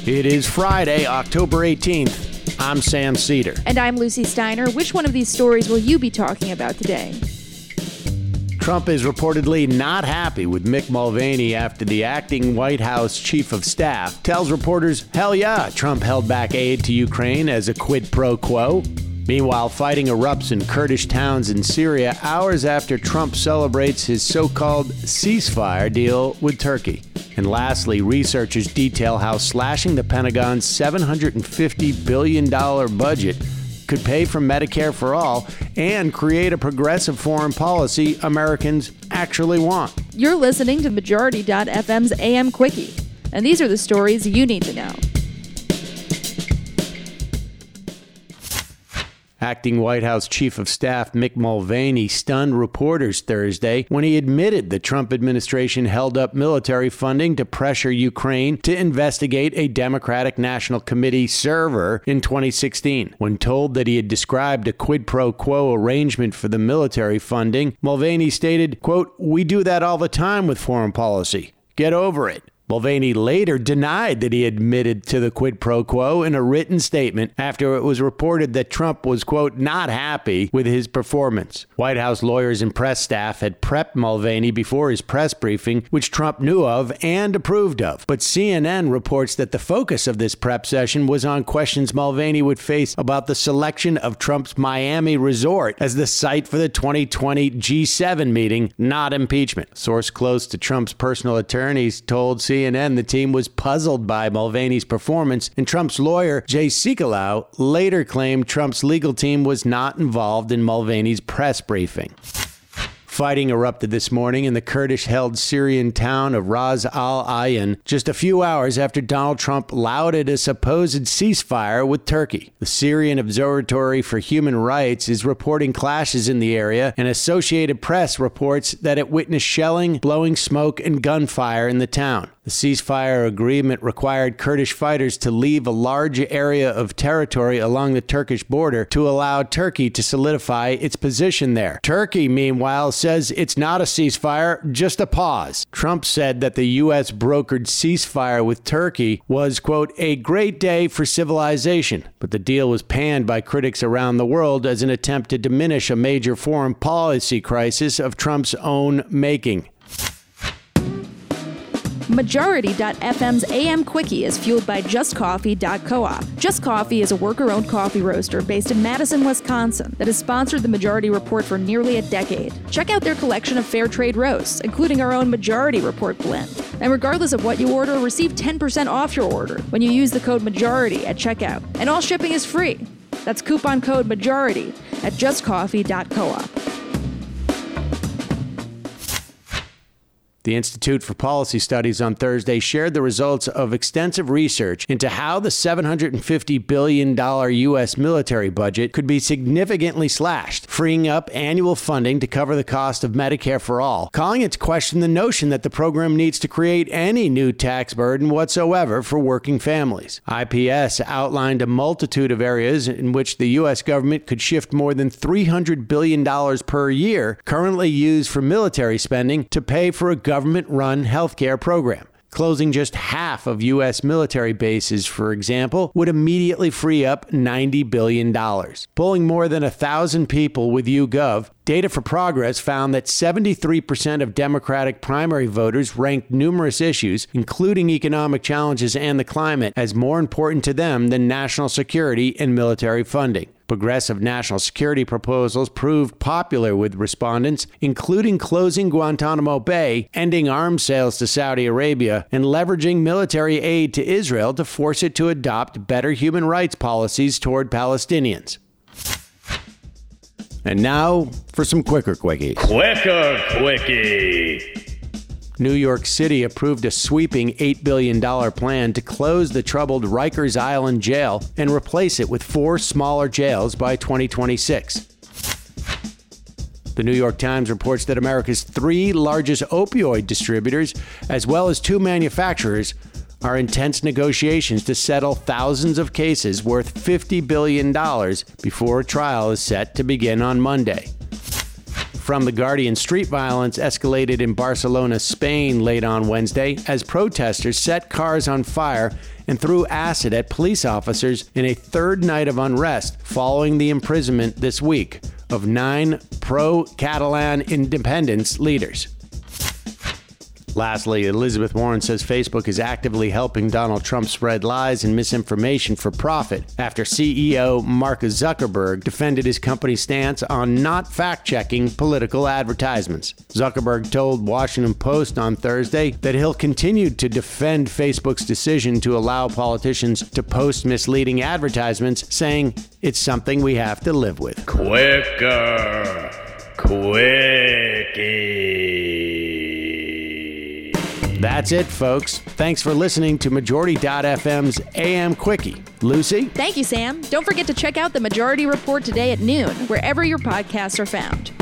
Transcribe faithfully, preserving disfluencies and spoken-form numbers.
It is Friday, October eighteenth. I'm Sam Cedar. And I'm Lucy Steiner. Which one of these stories will you be talking about today? Trump is reportedly not happy with Mick Mulvaney after the acting White House chief of staff tells reporters, hell yeah, Trump held back aid to Ukraine as a quid pro quo. Meanwhile, fighting erupts in Kurdish towns in Syria hours after Trump celebrates his so-called ceasefire deal with Turkey. And lastly, researchers detail how slashing the Pentagon's seven hundred fifty billion dollars budget could pay for Medicare for all and create a progressive foreign policy Americans actually want. You're listening to Majority dot F M's A M Quickie, and these are the stories you need to know. Acting White House Chief of Staff Mick Mulvaney stunned reporters Thursday when he admitted the Trump administration held up military funding to pressure Ukraine to investigate a Democratic National Committee server in twenty sixteen. When told that he had described a quid pro quo arrangement for the military funding, Mulvaney stated, quote, "We do that all the time with foreign policy. Get over it." Mulvaney later denied that he admitted to the quid pro quo in a written statement after it was reported that Trump was, quote, not happy with his performance. White House lawyers and press staff had prepped Mulvaney before his press briefing, which Trump knew of and approved of. But C N N reports that the focus of this prep session was on questions Mulvaney would face about the selection of Trump's Miami resort as the site for the twenty twenty G seven meeting, not impeachment. A source close to Trump's personal attorneys told C N N the team was puzzled by Mulvaney's performance, and Trump's lawyer, Jay Sekulow, later claimed Trump's legal team was not involved in Mulvaney's press briefing. Fighting erupted this morning in the Kurdish-held Syrian town of Ras Al Ain just a few hours after Donald Trump lauded a supposed ceasefire with Turkey. The Syrian Observatory for Human Rights is reporting clashes in the area, and Associated Press reports that it witnessed shelling, blowing smoke, and gunfire in the town. The ceasefire agreement required Kurdish fighters to leave a large area of territory along the Turkish border to allow Turkey to solidify its position there. Turkey, meanwhile, says it's not a ceasefire, just a pause. Trump said that the U S brokered ceasefire with Turkey was, quote, a great day for civilization. But the deal was panned by critics around the world as an attempt to diminish a major foreign policy crisis of Trump's own making. Majority dot F M's A M Quickie is fueled by Just Coffee dot coop. Just Coffee is a worker-owned coffee roaster based in Madison, Wisconsin that has sponsored the Majority Report for nearly a decade. Check out their collection of fair trade roasts, including our own Majority Report blend. And regardless of what you order, receive ten percent off your order when you use the code MAJORITY at checkout. And all shipping is free. That's coupon code MAJORITY at Just Coffee dot coop. The Institute for Policy Studies on Thursday shared the results of extensive research into how the seven hundred fifty billion dollars U S military budget could be significantly slashed, freeing up annual funding to cover the cost of Medicare for all, calling into question the notion that the program needs to create any new tax burden whatsoever for working families. I P S outlined a multitude of areas in which the U S government could shift more than three hundred billion dollars per year currently used for military spending to pay for a government government-run healthcare program. Closing just half of U S military bases, for example, would immediately free up ninety billion dollars. Polling more than one thousand people with YouGov, Data for Progress found that seventy-three percent of Democratic primary voters ranked numerous issues, including economic challenges and the climate, as more important to them than national security and military funding. Progressive national security proposals proved popular with respondents, including closing Guantanamo Bay, ending arms sales to Saudi Arabia, and leveraging military aid to Israel to force it to adopt better human rights policies toward Palestinians. And now for some quicker quickies. Quicker quickie. New York City approved a sweeping eight billion dollars plan to close the troubled Rikers Island jail and replace it with four smaller jails by twenty twenty-six. The New York Times reports that America's three largest opioid distributors, as well as two manufacturers, are in tense negotiations to settle thousands of cases worth fifty billion dollars before a trial is set to begin on Monday. From The Guardian, street violence escalated in Barcelona, Spain late on Wednesday as protesters set cars on fire and threw acid at police officers in a third night of unrest following the imprisonment this week of nine pro-Catalan independence leaders. Lastly, Elizabeth Warren says Facebook is actively helping Donald Trump spread lies and misinformation for profit after C E O Mark Zuckerberg defended his company's stance on not fact-checking political advertisements. Zuckerberg told Washington Post on Thursday that he'll continue to defend Facebook's decision to allow politicians to post misleading advertisements, saying it's something we have to live with. Quicker, quickie. That's it, folks. Thanks for listening to Majority dot F M's A M Quickie. Lucy? Thank you, Sam. Don't forget to check out the Majority Report today at noon, wherever your podcasts are found.